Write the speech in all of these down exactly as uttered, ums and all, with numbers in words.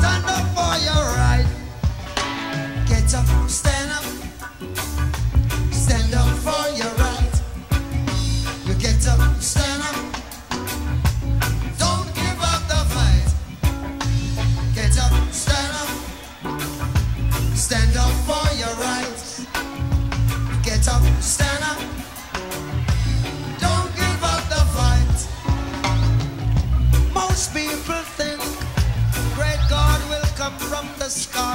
stand up for your right. Get up, stand up. Stand up for your right. You get up, stand up. Don't give up the fight. Get up, stand up. Stand up for your right. Get up, stand up. Don't give up the fight. Most people think great God will come from the sky,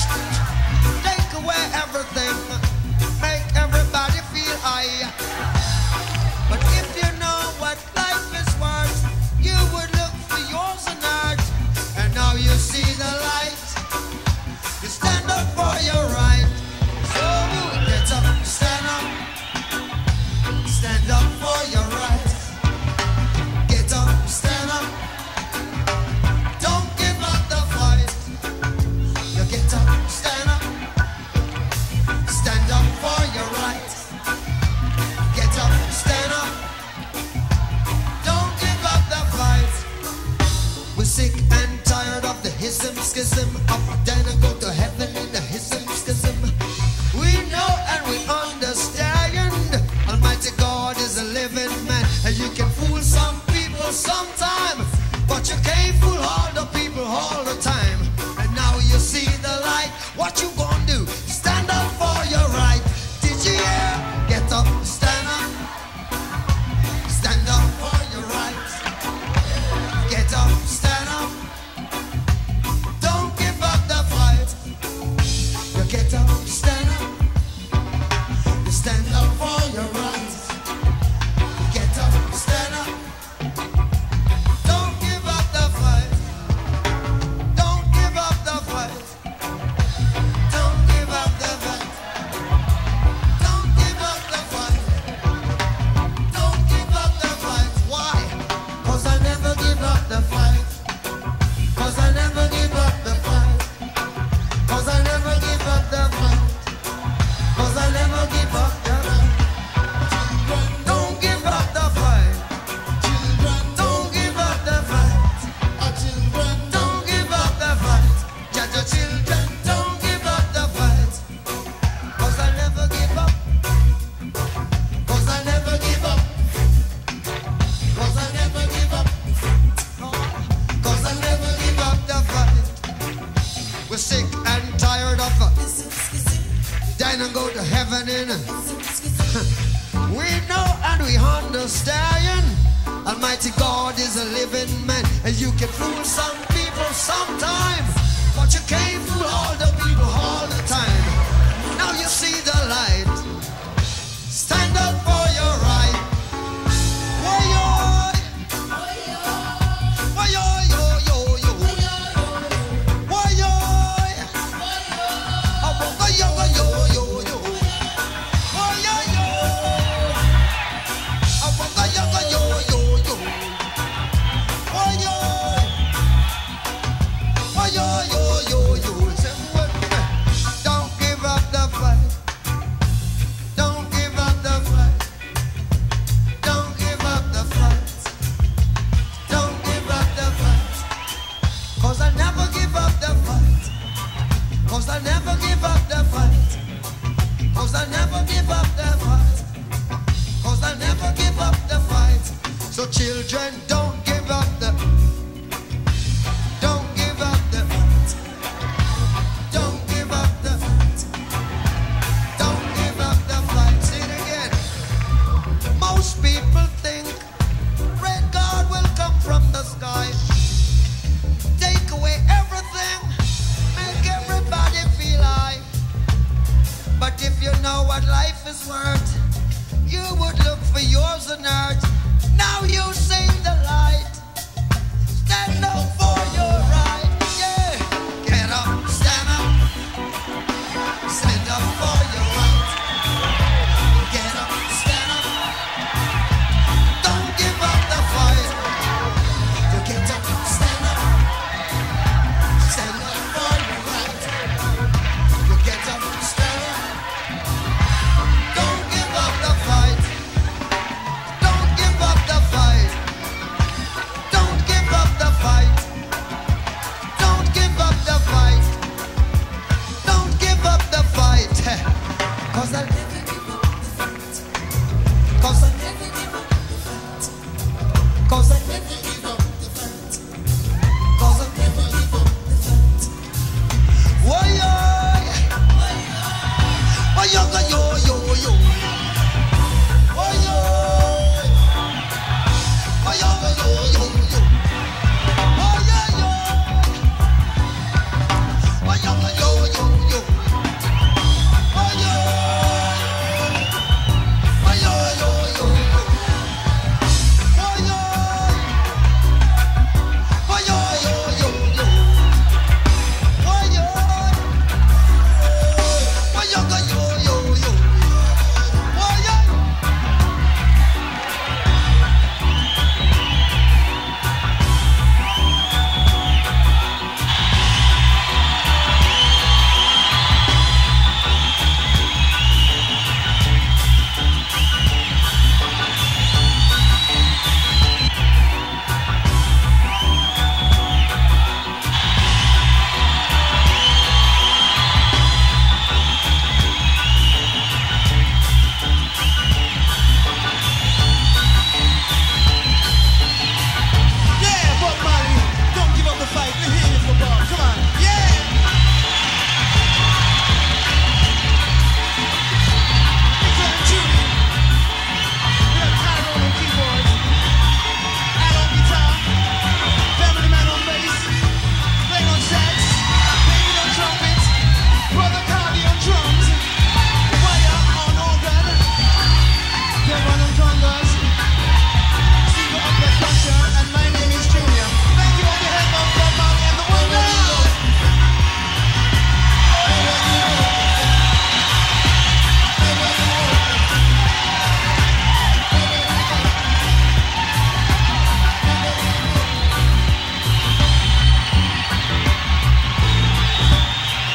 take away everything, make everybody feel high. But if you know what life is worth, you would look for yours and art. And now you see the light. You stand up for your right. So get up, stand up. Stand up for your right. Get up, stand up. Don't give up the fight. You get up, stand up. Stand up for your right. Get up, stand up. Don't give up the fight. We're sick and tired of the hism schism, up down and go to heaven in the hism schism. We know and we understand Almighty God is a living man, and you can fool some people sometime, but you can't fool all the people all the time. And now you see the light. What you gonna do? Stand up for your right. Did you hear? Get up, stand up. Stand up for your right. Get up, stand up. Don't give up the fight. You get up, stand up. You stand up for your right. Get up, stand up. Don't give up the fight. Don't give up the fight. Don't give up the fight. Don't give up the fight. Don't give up the fight. Why? 'Cause I never give up the fight. 'Cause I never give up the fight. 'Cause I never give up the fight. 'Cause I never give up the fight. Don't give up the fight. Don't give up the fight. Don't give up the fight. Judge your children, don't give up the fight. 'Cause I never give up. 'Cause I never give up. 'Cause I never give up. 'Cause I never give up the fight. We're sick and tired of it. Dine and go to heaven in. We know and we understand Almighty God is a living man, and you can fool some